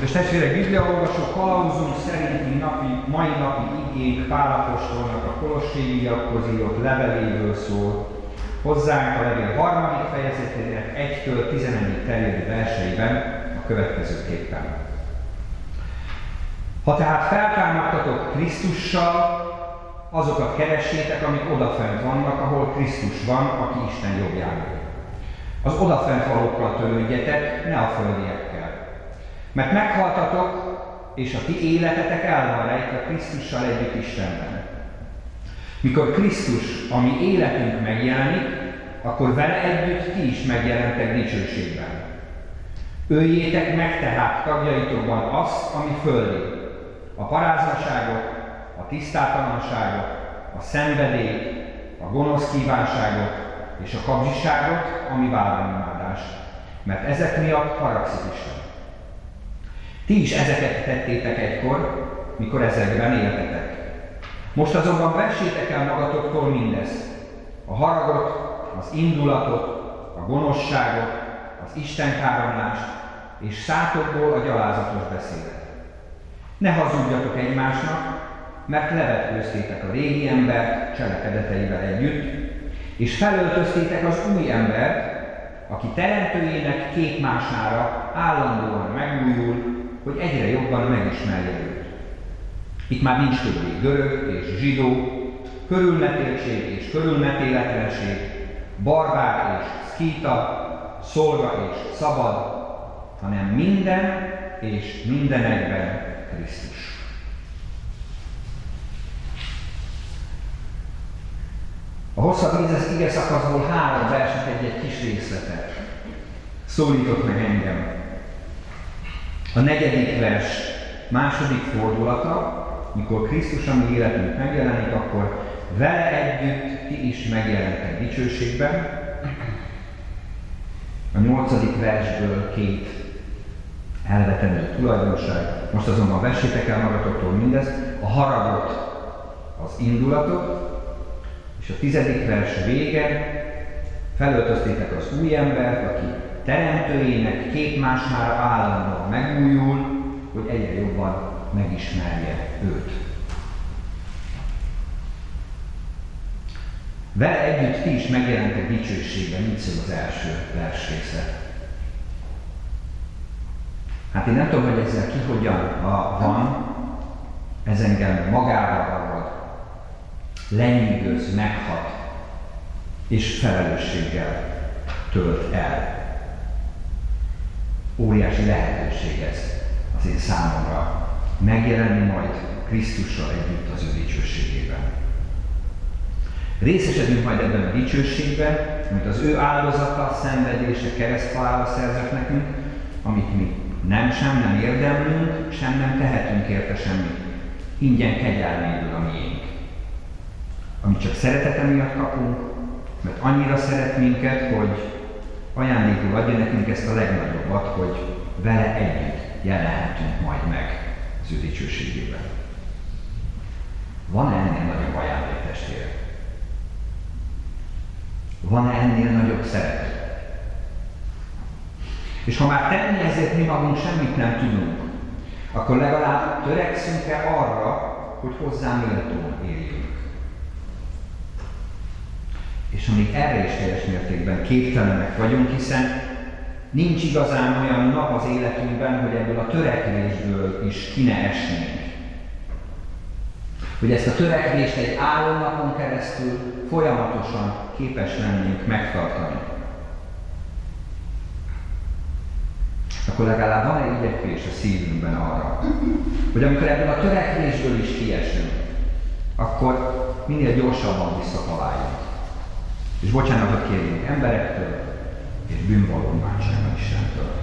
És testvérek, bibliaolvasó kalauzunk szerinti mai napi igénk Pál apostolnak a Kolosséiakhoz írott leveléből szól. Hozzánk a levél 3. fejezetének 1-től 11 terjedő verseiben a következőképpen. Ha tehát feltámadtatok Krisztussal, azokat keressétek, amik odafent vannak, ahol Krisztus van, aki Isten jobbján ül. Az odafent valókkal törődjetek, ne a földiekkel. Mert meghaltatok, és a ti életetek el van rejtve Krisztussal együtt Istenben. Mikor Krisztus, a mi életünk megjelenik, akkor vele együtt ti is megjelentek dicsőségben. Öljétek meg tehát tagjaitokban azt, ami földi, a paráznaságot, a tisztátalanságot, a szenvedélyt, a gonosz kívánságot és a kapzsiságot, ami vállonimádás, mert ezek miatt haragszik Isten. Ti is ezeket tettétek egykor, mikor ezekben éltetek. Most azonban vessétek el magatoktól mindezt, a haragot, az indulatot, a gonoszságot, az istenkáromlást, és szátokból a gyalázatos beszédet. Ne hazudjatok egymásnak, mert levetkőztétek a régi embert cselekedeteivel együtt, és felöltöztétek az új embert, aki teremtőjének képmására állandóan megújul, hogy egyre jobban megismerje őt. Itt már nincs többé görög és zsidó, körülmetéltség és körülmetéletlenség, barbár és szkíta, szolga és szabad, hanem minden és mindenekben Krisztus. A hosszabb ige szakaszból 3 verset egy kis részletet szólított meg engem. A 4. vers második fordulata, mikor Krisztus a mi életünk megjelenik, akkor vele együtt ti is megjelentek dicsőségben. A 8. versből 2 elvetemült tulajdonság. Most azonban vessétek el magatoktól mindezt, a haragot, az indulatot, és a 10. vers vége, felöltöztétek az új embert, aki teremtőjének képmására állandóan megújul, hogy egyre jobban megismerje őt. Vele együtt ti is megjelentek dicsőségben, így szól az első versrészlet. Hát én nem tudom, hogy ezzel ki hogyan van, ez engem magára ragad, lenyűgöz, meghat, és felelősséggel tölt el. Óriási lehetőség ez az én számomra, megjelenni majd Krisztussal együtt az ő dicsőségében. Részesedünk majd ebben a dicsőségben, amit az ő áldozata, szenvedése, kereszthalála szerzett nekünk, amit mi nem érdemlünk, sem nem tehetünk érte semmit. Ingyen kegyelméből a miénk. Amit csak szeretete miatt kapunk, mert annyira szeret minket, hogy ajándékul adja nekünk ezt a legnagyobbat, hogy vele együtt jelenhetünk majd meg az ő dicsőségében. Van-e ennél nagyobb ajándék, testvérek? Van-e ennél nagyobb szeretet? És ha már tenni ezért mi magunk semmit nem tudunk, akkor legalább törekszünk-e arra, hogy hozzá méltóan éljünk. És amíg erre is teljes mértékben képtelenek vagyunk, hiszen nincs igazán olyan nap az életünkben, hogy ebből a törekvésből is ki ne esnénk. Hogy ezt a törekvést egy álomnapon keresztül folyamatosan képes lennénk megtartani. Akkor legalább van egy igyekvés a szívünkben arra, hogy amikor ebből a törekvésből is kiesünk, akkor minél gyorsabban visszataláljunk. És bocsánatot kérjünk emberektől, és bűnvallomássága Istentől.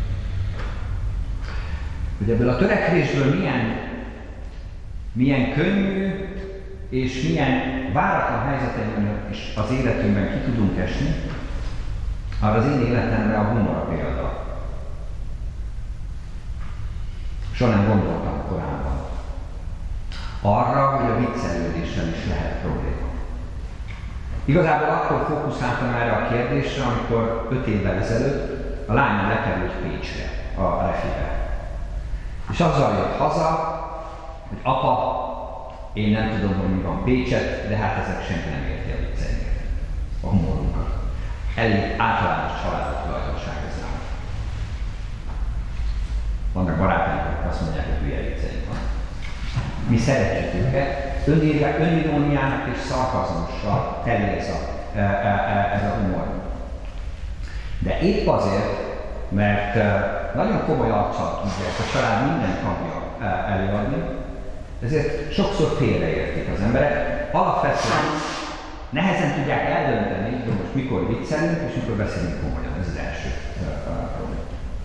Hogy ebből a törekvésből milyen könnyű és milyen váratlan helyzetekben is az életünkben ki tudunk esni, arra az én életemre a humor a példa. Soha nem gondoltam korábban arra, hogy a viccelődéssel is lehet probléma. Igazából akkor fókuszáltam erre a kérdésre, amikor 5 évvel ezelőtt a lányom lekerült Pécsre, a refibe. És azzal jött haza, hogy apa, én nem tudom, hogy mi van Pécset, de hát ezek senki nem érti a vicceinket, a humorunkat. Elég általános családi tulajdonság ez nem. Vannak barátaink, akik azt mondják, hogy hülye vicceink van. Mi szeretjük őket, öniróniának és szarkazmussal teli ez a humor. De épp azért, mert nagyon komoly arccal tudja ezt a család minden tagja előadni, ezért sokszor félreértik az emberek. Alapvetően nehezen tudják eldönteni, hogy most mikor viccelünk és mikor beszélünk komolyan. Ez az első probléma.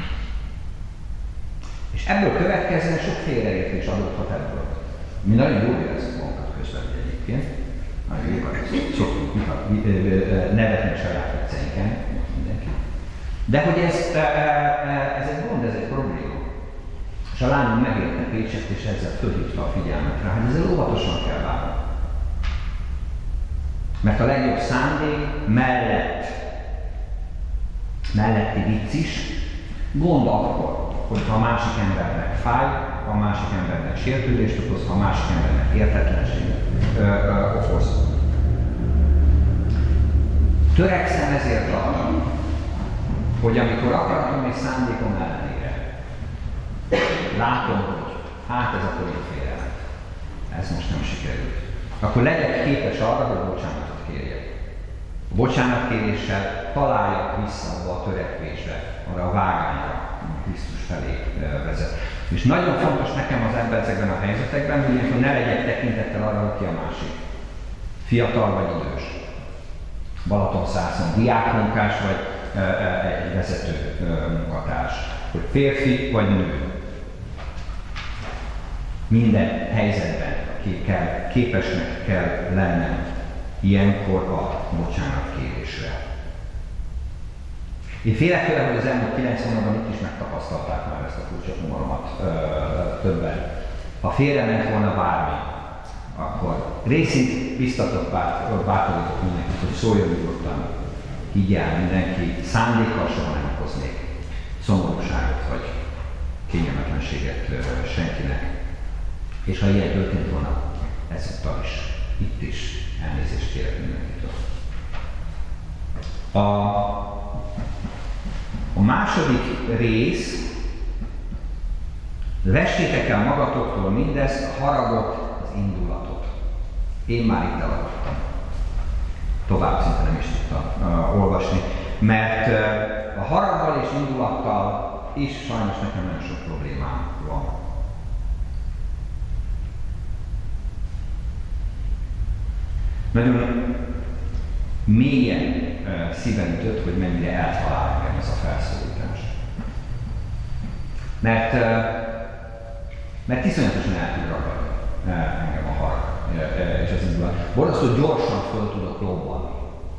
És ebből következően sok félreértés adódhat ebből. Mi nagyon jól érezzük magunkat közben egyébként. Nagyon jókat szoktunk nevetni a saját vicceinken, mindenki. De hogy ez egy gond, ez egy probléma. És a lányom megérte Pécset, és ezzel fölhívta a figyelmet rá, hogy ezzel óvatosan kell bánni. Mert a legjobb szándék melletti vicc is gond akkor, hogyha a másik embernek fáj, ha a másik embernek sértődést okoz, ha a másik embernek értetlenséget okoz. Törekszem ezért arra, hogy amikor akaratom és szándékom ellenére látom, hogy hát ez a poénfélre, ez most nem sikerült, akkor legyek képes arra, hogy bocsánatot kérjek. A bocsánatkéréssel találjak vissza abba a törekvésre, arra a vágányra, ami Krisztus felé vezet. És nagyon fontos nekem az ember ezekben a helyzetekben, hogy ne legyek tekintettel arra, hogy ki a másik. Fiatal vagy idős. Balatonszászon diákmunkás vagy egy vezető munkatárs. Hogy férfi vagy nő. Minden helyzetben képesnek kell lennem ilyenkor a bocsánatkérésre. Én félek tőle, hogy az elmúlt 9 hónapban itt is megtapasztalták már ezt a furcsa humoromat többen. Ha félrement volna bármi, akkor részint biztatok, bátorítok mindenkit, hogy szóljon nyugodtan, higgyel mindenki, szándékkal soha nem okoznék szomorúságot vagy kényelmetlenséget senkinek. És ha ilyen történt volna, ezúttal is, itt is elnézést kérek mindenkitől. A második rész, vessétek el magatoktól mindezt, a haragot, az indulatot. Én már itt eladottam. Tovább szinte nem is tudtam olvasni, mert a haraggal és indulattal is sajnos nekem nagyon sok problémám van. Nagyon mélyen szíven ütött, hogy mennyire eltalál engem ez a felszólítás. Mert iszonyatosan el tud ragadni engem a harag és az indulat. Borzasztó gyorsan föl tudok robbanni.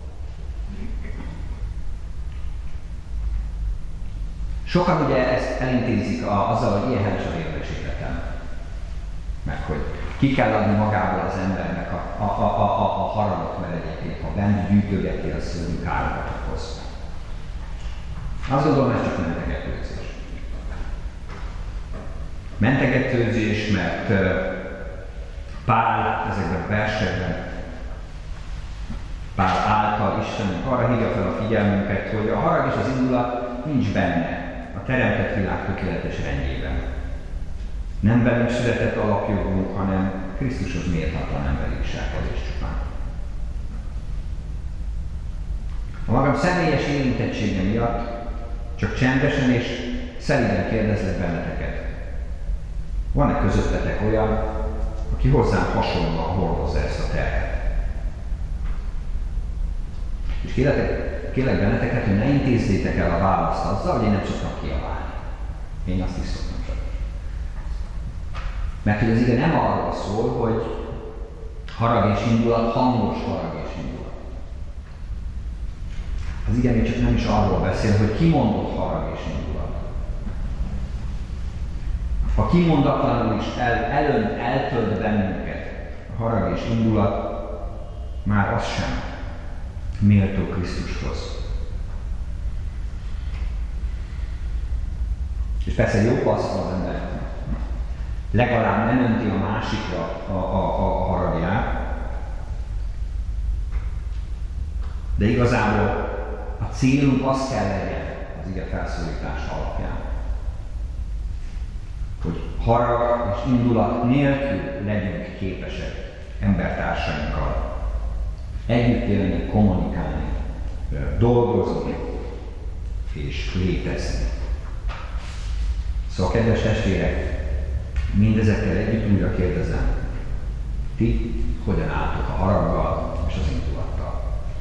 Sokan ugye ezt elintézik azzal, hogy ilyen heves a vérmérsékletem. Meg hogy ki kell adni magából az embernek a haragot, mert egyébként, ha bent gyűjtögeti, az szörnyű károkat okoz. Azt gondolom, ez csak mentegetőzés. Mentegetőzés, mert Pál ezekben a versekben, Pál által Istenünk arra hívja fel a figyelmünket, hogy a harag és az indulat nincs benne a teremtett világ tökéletes rendjében. Nem velünk született alapjogunk, hanem Krisztushoz méltatlan emberi viselkedés csupán. A magam személyes érintettsége miatt csak csendesen és szelíden kérdezlek benneteket. Van-e közöttetek olyan, aki hozzám hasonlóan hordozza ezt a terhet? És kérlek benneteket, hogy ne intézzétek el a választ azzal, hogy én nem szoktam kiabálni. Én azt is szoktam csak. Mert hogy az ige nem arról szól, hogy harag és indulat, hangos harag és indulat. Az ige még csak nem is arról beszél, hogy kimondott harag és indulat. Ha kimondatlanul is eltölt bennünket a harag és indulat, már az sem méltó Krisztushoz. És persze jó passzol az embereknek. legalább nem önti a másikra a haragját, de igazából a célunk az kell legyen az ige felszólítása alapján, hogy harag és indulat nélkül legyünk képesek embertársainkkal együtt élni, kommunikálni, dolgozni és létezni. Szóval, kedves testvérek, mindezekkel együtt újra kérdezem, ti hogyan álltok a haraggal és az indulattal?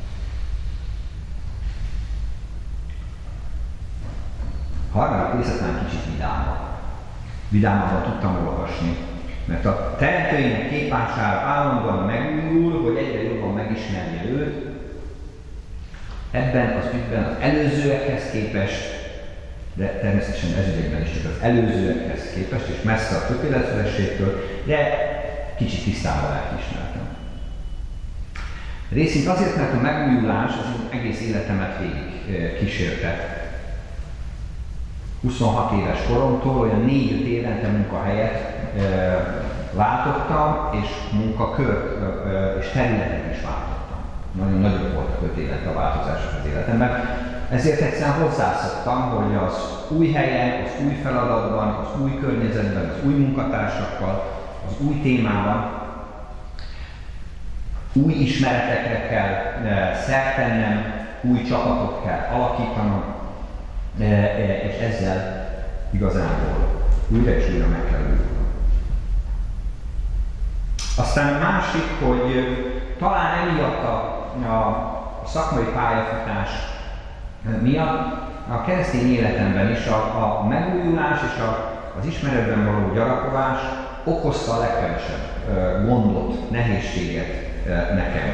A harmadik részletben kicsit vidámabban tudtam olvasni, mert a teremtőinek képására állandóan megújul, hogy egyre jobban megismerje őt. Ebben az ügyben az előzőekhez képest, de természetesen ez ügyekben is csak az előzőekhez képest, és messze a tökéletességtől, de kicsit tisztában lelkiismertem. Részint azért, mert a megújulás az egész életemet végig kísérte. 26 éves koromtól olyan 4-5 évente munkahelyet váltottam, és munkakört és területet is váltottam. Nagyon nagyobb voltak 5 évente a változások az életemben. Ezért egyszerűen hozzászoktam, hogy az új helyen, az új feladatban, az új környezetben, az új munkatársakkal, az új témában új ismeretekre kell szert tennem, új csapatot kell alakítanom, és ezzel igazából újra és újra meg kell újulnom. Aztán a másik, hogy talán emiatt a szakmai pályafutás miatt a keresztény életemben is a megújulás és az ismeretben való gyarapodás okozta a legkevesebb gondot, nehézséget nekem.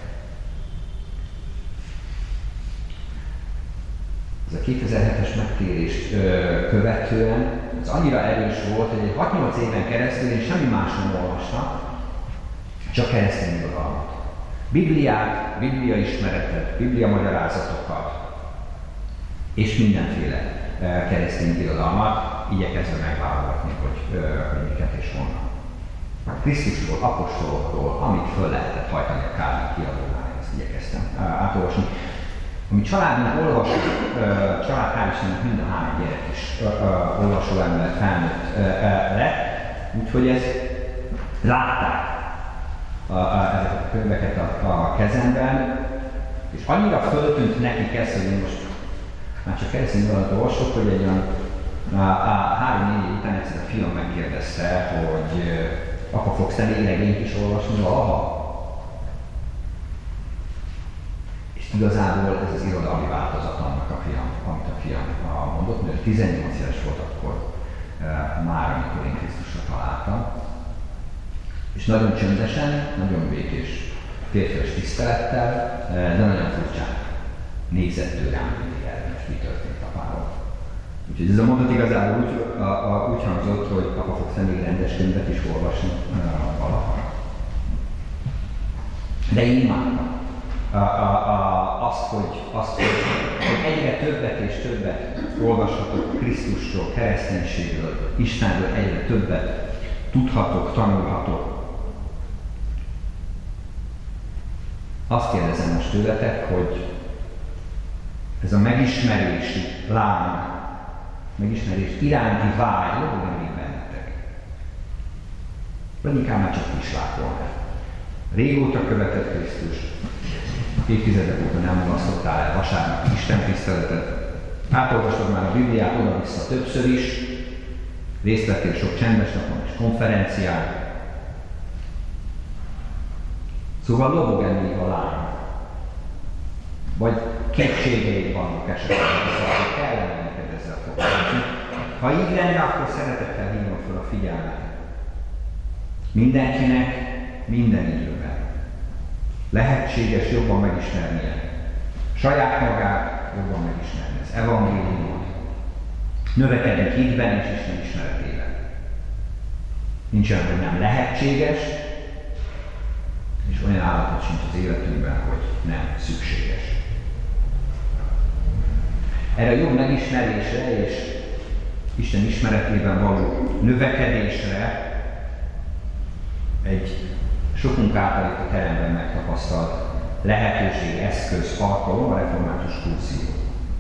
Ez a 2007-es megtérést követően ez annyira erős volt, hogy egy 6-8 éven keresztül én semmi más nem olvastam, csak keresztény irodalmat. Bibliát, bibliaismeretet, bibliamagyarázatokat és mindenféle keresztény irodalmat igyekezve megválogatni, hogy miket és honnan. Krisztusról, apostolokról, amit föl lehetett hajtani a Kálvin kiadónál, ezt igyekeztem átolvasni. Ami családunk olvasó, család hál' Istennek mind a 3 gyerek is olvasó ember felnőtt lett, úgyhogy ezt látták ezeket a könyveket a kezemben, és annyira föltűnt nekik ez, hogy én most már csak keresztény irodalmat olvasok, hogy egy olyan 3-4 év után egyszer a fiam megkérdezte, hogy apa, fogsz te még regényt is olvasni valaha? És igazából ez az irodalmi változat annak, amit a fiam mondott, mert 18 éves volt akkor már, amikor én Krisztusra találtam. És nagyon csöndesen, nagyon békés, férfias tisztelettel, de nagyon furcsán nézett tőlem mindig el, most mi történt apával. Úgyhogy ez a mondat igazából úgy hangzott, hogy apa, fogsz még rendes könyvet is olvasni valaha. De én imádtam azt, hogy egyre többet és többet olvashatok Krisztusról, kereszténységről, Istenről, egyre többet tudhatok, tanulhatok. Azt kérdezem most tőletek, hogy ez a megismerési láng, megismerés iránti vágy lobog még bennetek? Vagy inkább már csak kislákolni. Régóta követett Krisztus, évtizedek óta nem mulasztottál el vasárnapi istentiszteletet, átolvastad már a Bibliát oda-vissza többször is, részt vettél sok csendes napon és konferencián. Szóval lobog-e még a lány? Vagy kétségeid vannak esetleg, hogy kellene neked ezzel foglalkozni. Ha így lenne, akkor szeretettel hívom fel a figyelmet. Mindenkinek, minden időben lehetséges jobban megismernie saját magát, jobban megismerni az evangéliumot, növekedni hitben és Isten ismeretében. Nincs olyan, hogy nem lehetséges, és olyan állapot sincs az életünkben, hogy nem szükséges. Erre a jobb megismerésre és Isten ismeretében való növekedésre egy sokunk által itt a teremben megtapasztalt lehetőség, eszköz, alkalom, a református kurzió.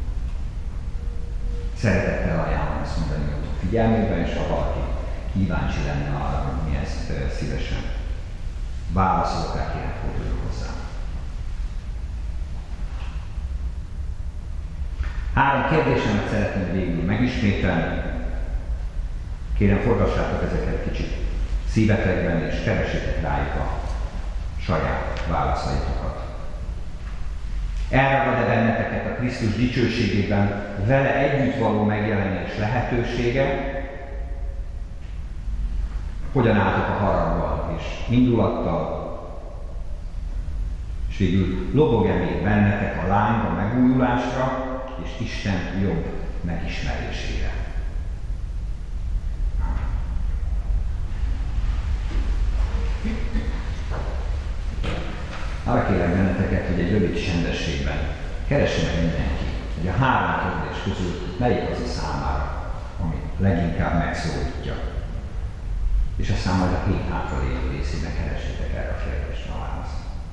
Szeretettel ajánlom ezt mondani a figyelmében, és ha valaki kíváncsi lenne arra, hogy mi ezt szívesen válaszolok rá, kérem forduljon hozzám. 3 kérdésemet szeretném végül megismételni. Kérem, forgassátok ezeket kicsit szívetekben, és keresétek rájuk a saját válaszaitokat. Elragad-e benneteket a Krisztus dicsőségében vele együtt való megjelenés lehetősége? Hogyan álltok a haraggal és indulattal? És végül lobog-e még bennetek a láng a megújulásra és Isten jobb megismerésére? Arra kérem benneteket, hogy egy rövid csendességben keresse meg mindenki, hogy a 3 kérdés közül melyik az a számára, ami leginkább megszólítja. És aztán majd a 7 hátralévő részében keressétek erre a kérdésre a választ.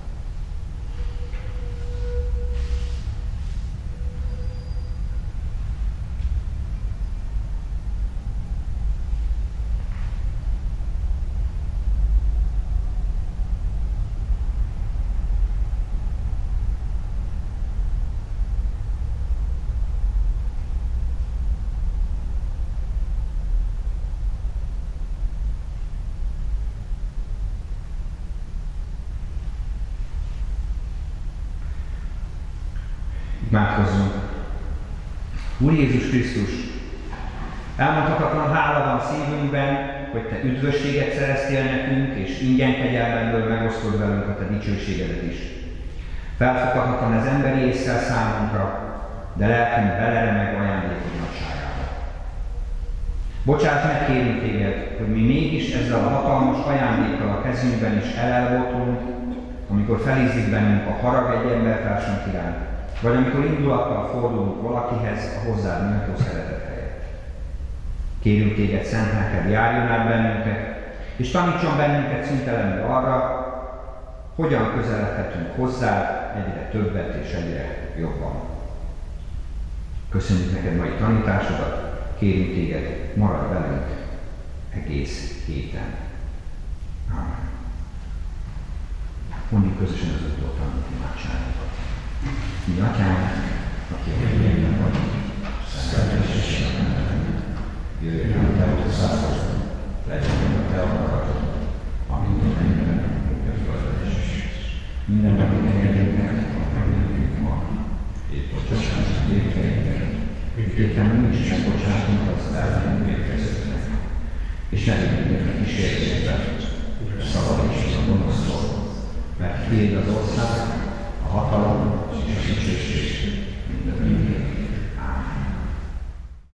Imádkozzunk. Úr Jézus Krisztus, elmondhatatlan hála van szívünkben, hogy Te üdvösséget szereztél nekünk, és ingyen kegyelmedből megosztod velünk a Te dicsőségedet is. Felfoghatatlan ez emberi észsel számunkra, de lelkünk beleremeg ajándékod nagyságába. Bocsáss meg, kérünk Téged, hogy mi mégis ezzel a hatalmas ajándékkal a kezünkben is elelvoltunk, amikor felízik bennünk a harag egy embertársunk iránt, vagy amikor indulattal fordulunk valakihez a hozzád méltó szeretet helyett. Kérünk Téged, szent lelked, járjon át bennünket, és tanítson bennünket szüntelenül arra, hogyan közeledhetünk hozzád egyre többet és egyre jobban. Köszönjük neked mai tanításodat, kérünk Téged, maradj velünk egész héten. Amen. Mondjuk közösen az 5 tanult imádságunkat. Mi Atyánk, aki a mennyben vagy, szentessék meg, jöjjön a Te országod, legyen a Te akaratod, amint a mennyben, úgy a földön is. Minden, amit engedjének, megengedjük ma, és bocsássunk a vétkeinket, miképpen mi is megbocsátunk az ellenünk vétkezőknek. És ne vigyünk a kísértésbe, szabadítsd a gonosztól, mert Tiéd az ország, a hatalom és a dicsőség minden.